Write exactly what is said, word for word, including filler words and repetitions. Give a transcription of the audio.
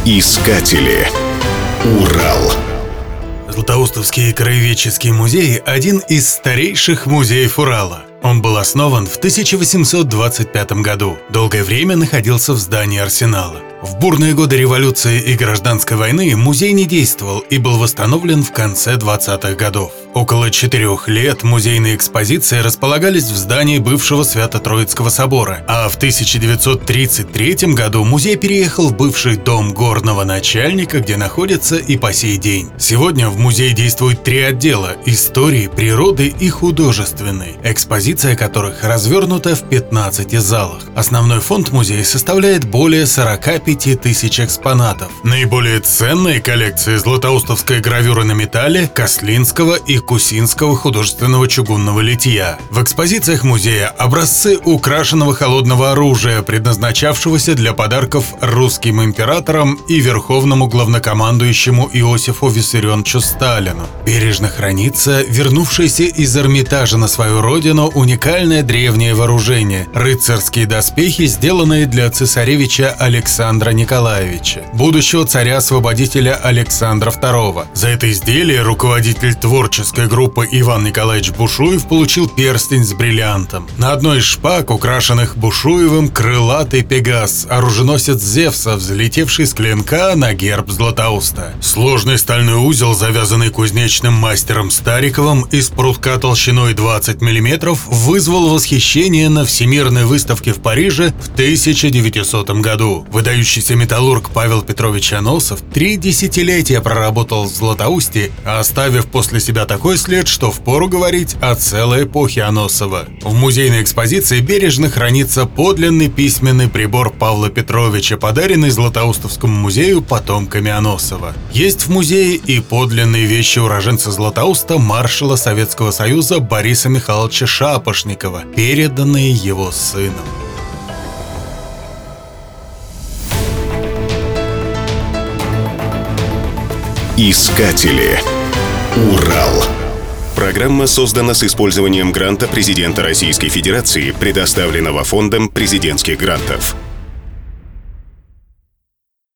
Искатели. Урал. Златоустовский краеведческий музей – один из старейших музеев Урала. Он был основан в тысяча восемьсот двадцать пятом году. Долгое время находился в здании Арсенала. В бурные годы революции и гражданской войны музей не действовал и был восстановлен в конце двадцатых годов. Около четырех лет музейные экспозиции располагались в здании бывшего Свято-Троицкого собора, а в тысяча девятьсот тридцать третьем году музей переехал в бывший дом горного начальника, где находится и по сей день. Сегодня в музее действует три отдела – истории, природы и художественный, экспозиция которых развернута в пятнадцати залах. Основной фонд музея составляет более сорока пяти тысяч экспонатов. Наиболее ценные коллекции златоустовской гравюры на металле, Кослинского и Кусинского художественного чугунного литья. В экспозициях музея образцы украшенного холодного оружия, предназначавшегося для подарков русским императорам и верховному главнокомандующему Иосифу Виссарионовичу Сталину. Бережно хранится вернувшееся из Эрмитажа на свою родину уникальное древнее вооружение – рыцарские доспехи, сделанные для цесаревича Александра Николаевича, будущего царя-освободителя Александра второго. За это изделие руководитель творческой группы Иван Николаевич Бушуев получил перстень с бриллиантом. На одной из шпаг, украшенных Бушуевым, крылатый пегас, оруженосец Зевса, взлетевший с клинка на герб Златоуста. Сложный стальной узел, завязанный кузнечным мастером Стариковым из прутка толщиной двадцать миллиметров, вызвал восхищение на Всемирной выставке в Париже в тысяча девятисотом году. Выдающийся металлург Павел Петрович Аносов три десятилетия проработал в Златоусте, оставив после себя такой след, что впору говорить о целой эпохе Аносова. В музейной экспозиции бережно хранится подлинный письменный прибор Павла Петровича, подаренный Златоустовскому музею потомками Аносова. Есть в музее и подлинные вещи уроженца Златоуста маршала Советского Союза Бориса Михайловича Шапошникова, переданные его сыном. Искатели. Урал. Программа создана с использованием гранта президента Российской Федерации, предоставленного Фондом президентских грантов.